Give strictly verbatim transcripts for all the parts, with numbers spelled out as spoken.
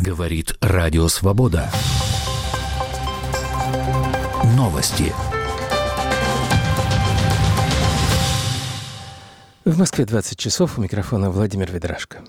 Говорит Радио Свобода. Новости. В Москве двадцать часов. У микрофона Владимир Ведрашко.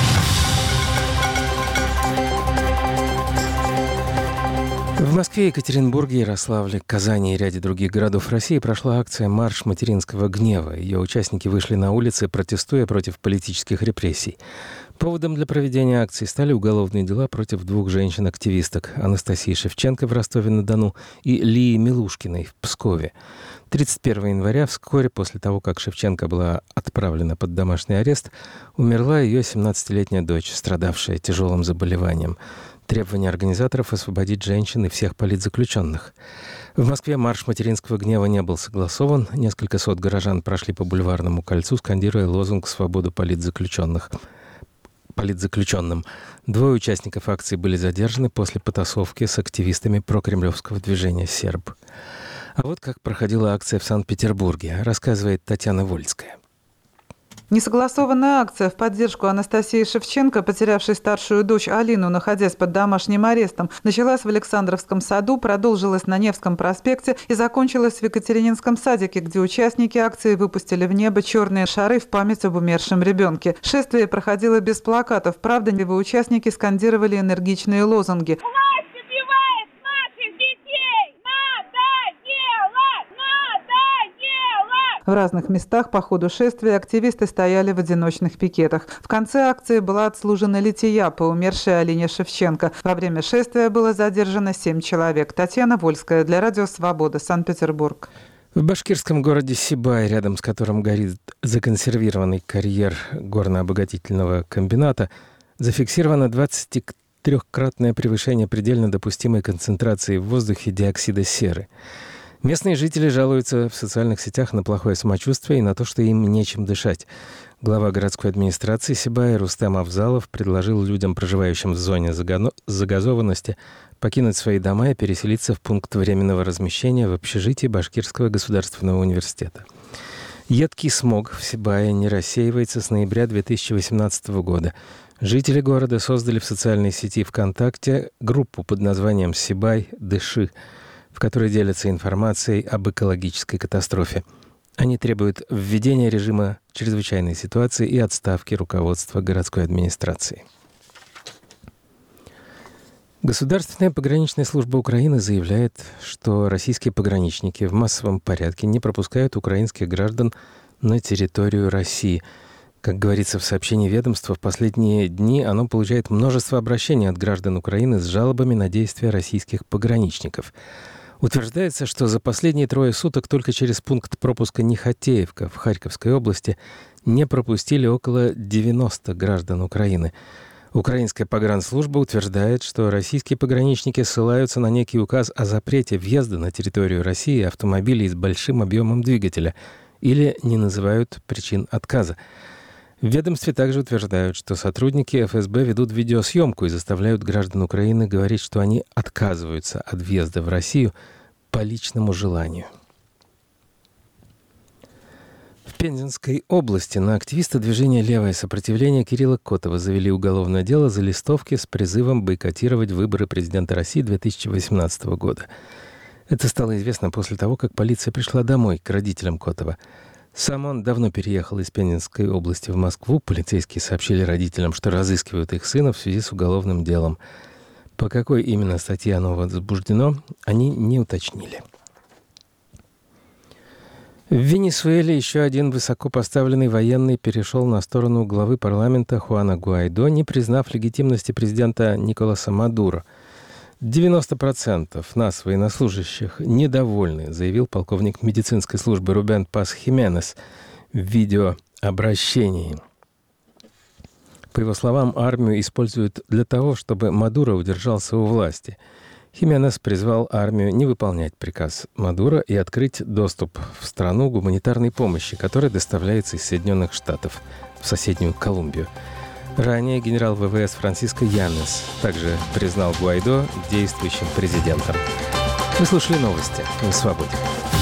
В Москве, Екатеринбурге, Ярославле, Казани и ряде других городов России прошла акция «Марш материнского гнева». Ее участники вышли на улицы, протестуя против политических репрессий. Поводом для проведения акции стали уголовные дела против двух женщин-активисток – Анастасии Шевченко в Ростове-на-Дону и Лии Милушкиной в Пскове. тридцать первого января, вскоре после того, как Шевченко была отправлена под домашний арест, умерла ее семнадцатилетняя дочь, страдавшая тяжелым заболеванием. Требование организаторов — освободить женщин и всех политзаключенных. В Москве марш материнского гнева не был согласован. Несколько сот горожан прошли по Бульварному кольцу, скандируя лозунг «Свободу политзаключенных». политзаключенным. Двое участников акции были задержаны после потасовки с активистами прокремлевского движения «Серб». А вот как проходила акция в Санкт-Петербурге, рассказывает Татьяна Вольская. Несогласованная акция в поддержку Анастасии Шевченко, потерявшей старшую дочь Алину, находясь под домашним арестом, началась в Александровском саду, продолжилась на Невском проспекте и закончилась в Екатерининском садике, где участники акции выпустили в небо черные шары в память об умершем ребенке. Шествие проходило без плакатов, правда, его участники скандировали энергичные лозунги. В разных местах по ходу шествия активисты стояли в одиночных пикетах. В конце акции была отслужена лития по умершей Алине Шевченко. Во время шествия было задержано семь человек. Татьяна Вольская для Радио Свобода, Санкт-Петербург. В башкирском городе Сибай, рядом с которым горит законсервированный карьер горно-обогатительного комбината, зафиксировано двадцатитрёхкратное превышение предельно допустимой концентрации в воздухе диоксида серы. Местные жители жалуются в социальных сетях на плохое самочувствие и на то, что им нечем дышать. Глава городской администрации Сибая Рустем Авзалов предложил людям, проживающим в зоне загазованности, покинуть свои дома и переселиться в пункт временного размещения в общежитии Башкирского государственного университета. Едкий смог в Сибае не рассеивается с ноября две тысячи восемнадцатого года. Жители города создали в социальной сети ВКонтакте группу под названием «Сибай, дыши», в которой делятся информацией об экологической катастрофе. Они требуют введения режима чрезвычайной ситуации и отставки руководства городской администрации. Государственная пограничная служба Украины заявляет, что российские пограничники в массовом порядке не пропускают украинских граждан на территорию России. Как говорится в сообщении ведомства, в последние дни оно получает множество обращений от граждан Украины с жалобами на действия российских пограничников. Утверждается, что за последние трое суток только через пункт пропуска Нехотеевка в Харьковской области не пропустили около девяноста граждан Украины. Украинская погранслужба утверждает, что российские пограничники ссылаются на некий указ о запрете въезда на территорию России автомобилей с большим объемом двигателя или не называют причин отказа. В ведомстве также утверждают, что сотрудники эф эс бэ ведут видеосъемку и заставляют граждан Украины говорить, что они отказываются от въезда в Россию по личному желанию. В Пензенской области на активиста движения «Левое сопротивление» Кирилла Котова завели уголовное дело за листовки с призывом бойкотировать выборы президента России две тысячи восемнадцатого года. Это стало известно после того, как полиция пришла домой к родителям Котова. Сам он давно переехал из Пензенской области в Москву. Полицейские сообщили родителям, что разыскивают их сына в связи с уголовным делом. По какой именно статье оно возбуждено, они не уточнили. В Венесуэле еще один высокопоставленный военный перешел на сторону главы парламента Хуана Гуайдо, не признав легитимности президента Николаса Мадуро. девяносто процентов нас, военнослужащих, недовольны, заявил полковник медицинской службы Рубен Пас Хименес в видеообращении. По его словам, армию используют для того, чтобы Мадуро удержался у власти. Хименес призвал армию не выполнять приказ Мадуро и открыть доступ в страну гуманитарной помощи, которая доставляется из Соединенных Штатов в соседнюю Колумбию. Ранее генерал вэ вэ эс Франсиско Янес также признал Гуайдо действующим президентом. Вы слушали новости на «Свободе».